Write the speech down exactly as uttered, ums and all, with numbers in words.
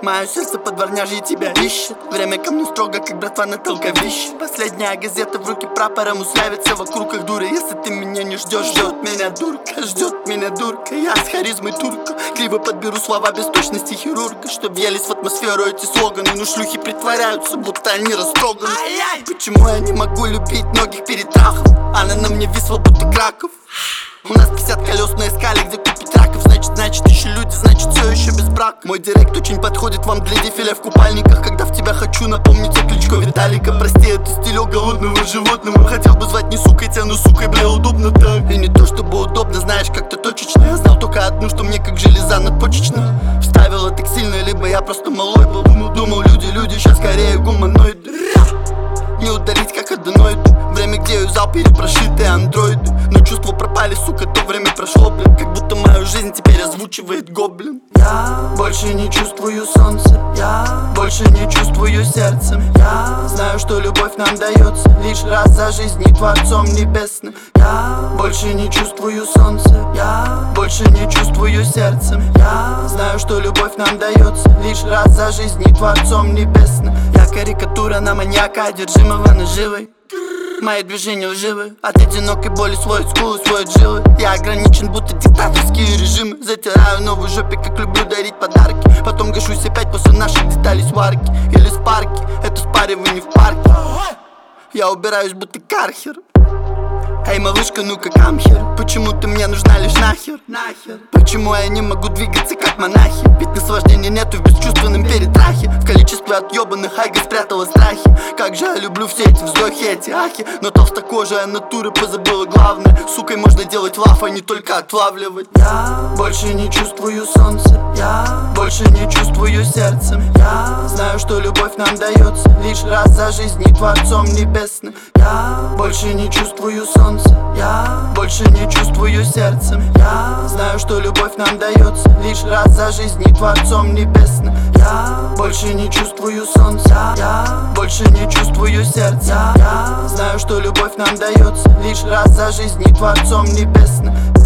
Мое сердце подворняжье тебя ищет. Время ко мне строго, как братва на толковище. Последняя газета в руки прапором уславится вокруг их дуры. Если ты меня не ждешь, ждет меня дурка, ждет меня дурка. Я с харизмой турка, криво подберу слова без точности хирурга, чтоб въелись в атмосферу эти слоганы. Но шлюхи притворяются, будто они растроганы. Почему я не могу любить многих перетрахов? Она на мне висла, будто Краков. У нас пятьдесят колес на эскале, где купить раков. Значит, значит, еще люди, значит, все еще без брака. Мой директ очень подходит вам для дефиля в купальниках. Когда в тебя хочу, напомнить о кличко Виталика. Прости, это стилек голодного животного. Хотел бы звать не сукой тебя, но сукой, бля, удобно так. И не то чтобы удобно, знаешь, как-то точечно. Я знал только одну, что мне как железа надпочечная. Вставила так сильно, либо я просто малой был. Думал, думал, люди, люди, сейчас скорее гуманоиды. Не ударить, как аденоиды. Время, где юзал перепрошитые андроиды. Но чувства пропали, сука, то время прошло, блин. Как будто мою жизнь теперь озвучивает гоблин. Я больше не чувствую солнца, я больше не чувствую сердцем. Я знаю, что любовь нам дается лишь раз за жизнь и Творцом Небесным. Я больше не чувствую солнца, я больше не чувствую сердцем. Я знаю, что любовь нам дается лишь раз за жизнь и Творцом Небесным. Я карикатура на маньяка, одержимого наживой. Мои движения лживы, от одинокой боли сводят скулы, сводят жилы. Я ограничен, будто диктаторские режимы. Затираю новую жопе, как люблю дарить подарки. Потом гашусь опять после наших деталей сварки. Или спарки, это спаривание в парке. Я убираюсь, будто кархер. Эй, малышка, ну-ка камхер. Почему ты мне нужна лишь нахер? Нахер. Почему я не могу двигаться как монахи? Ведь наслаждения нету в бесчувственном перетрахе. В количестве отъебанных айга спрятала страхи. Как же я люблю все эти вздохи, эти ахи. Но толстокожая натура позабыла главное. Сукой можно делать лав, а не только отлавливать. Я больше не чувствую солнца, я больше не чувствую сердцем. Я знаю, что любовь нам дается лишь раз за жизнь и Творцом Небесным. Я больше не чувствую солнца, я больше не чувствую сердцем. Я знаю, что любовь нам дается лишь раз за жизнь и Творцом Небесным. Я больше не чувствую солнца, я больше не чувствую сердца. Я знаю, что любовь нам дается лишь раз за жизнь и Творцом Небесным.